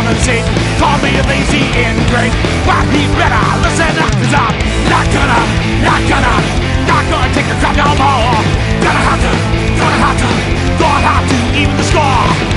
and Satan call me lazy ingrate. But he better listen up, 'cause I'm not gonna take a crap no more. Gonna have to even the score.